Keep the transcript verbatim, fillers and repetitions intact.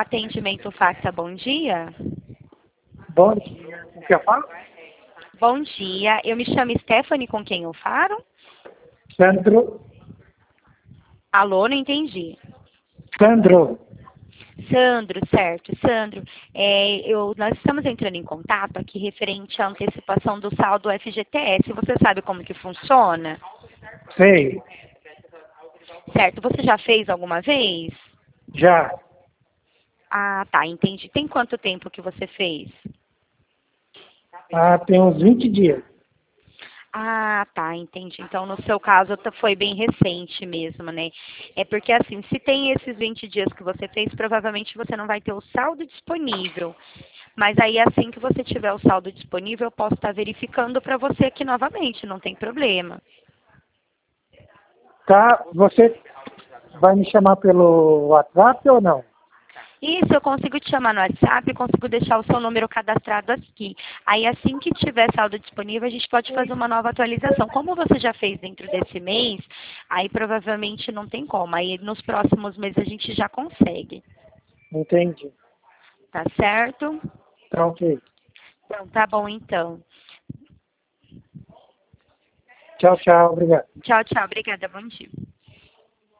Atendimento Faxa, bom dia. Bom dia. O que eu falo? Bom dia, eu me chamo Stephanie, com quem eu falo? Sandro. Alô, não entendi. Sandro. Sandro, certo. Sandro, é, eu, nós estamos entrando em contato aqui referente à antecipação do saldo F G T S. Você sabe como que funciona? Sei. Certo. Você já fez alguma vez? Já. Ah, tá, entendi. Tem quanto tempo que você fez? Ah, tem uns vinte dias. Ah, tá, entendi. Então, no seu caso, tá- foi bem recente mesmo, né? É porque, assim, se tem esses vinte dias que você fez, provavelmente você não vai ter o saldo disponível. Mas aí, assim que você tiver o saldo disponível, eu posso estar verificando para você aqui novamente, não tem problema. Tá? Você vai me chamar pelo WhatsApp ou não? Isso, eu consigo te chamar no WhatsApp, consigo deixar o seu número cadastrado aqui. Aí, assim que tiver saldo disponível, a gente pode fazer uma nova atualização. Como você já fez dentro desse mês, aí provavelmente não tem como. Aí, nos próximos meses, a gente já consegue. Entendi. Tá certo? Tá ok. Então, tá bom, então. Tchau, tchau. Obrigado. Tchau, tchau. Obrigada. Bom dia.